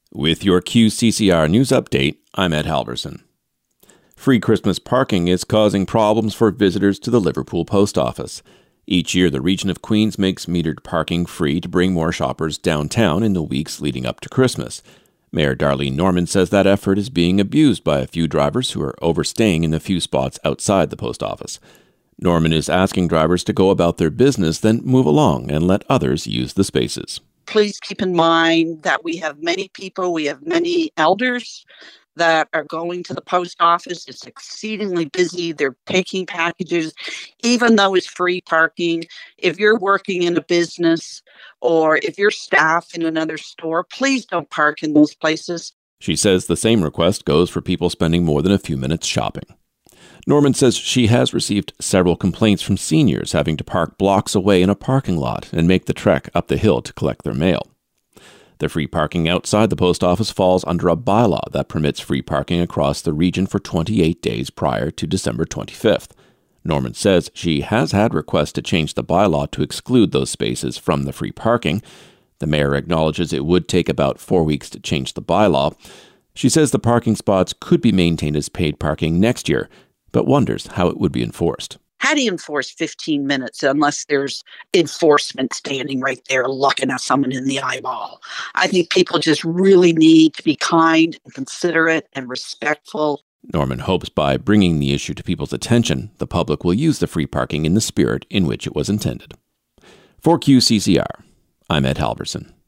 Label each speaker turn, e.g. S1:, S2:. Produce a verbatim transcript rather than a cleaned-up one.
S1: With your Q C C R News Update, I'm Ed Halverson. Free Christmas parking is causing problems for visitors to the Liverpool Post Office. Each year, the region of Queens makes metered parking free to bring more shoppers downtown in the weeks leading up to Christmas. Mayor Darlene Norman says that effort is being abused by a few drivers who are overstaying in the few spots outside the post office. Norman is asking drivers to go about their business, then move along and let others use the spaces.
S2: Please keep in mind that we have many people, we have many elders that are going to the post office. It's exceedingly busy. They're taking packages, even though it's free parking. If you're working in a business or if you're staff in another store, please don't park in those places.
S1: She says the same request goes for people spending more than a few minutes shopping. Norman says she has received several complaints from seniors having to park blocks away in a parking lot and make the trek up the hill to collect their mail. The free parking outside the post office falls under a bylaw that permits free parking across the region for twenty-eight days prior to December twenty-fifth. Norman says she has had requests to change the bylaw to exclude those spaces from the free parking. The mayor acknowledges it would take about four weeks to change the bylaw. She says the parking spots could be maintained as paid parking next year, but wonders how it would be enforced.
S2: How do you enforce fifteen minutes unless there's enforcement standing right there looking at someone in the eyeball? I think people just really need to be kind and considerate and respectful.
S1: Norman hopes by bringing the issue to people's attention, the public will use the free parking in the spirit in which it was intended. For Q C C R, I'm Ed Halverson.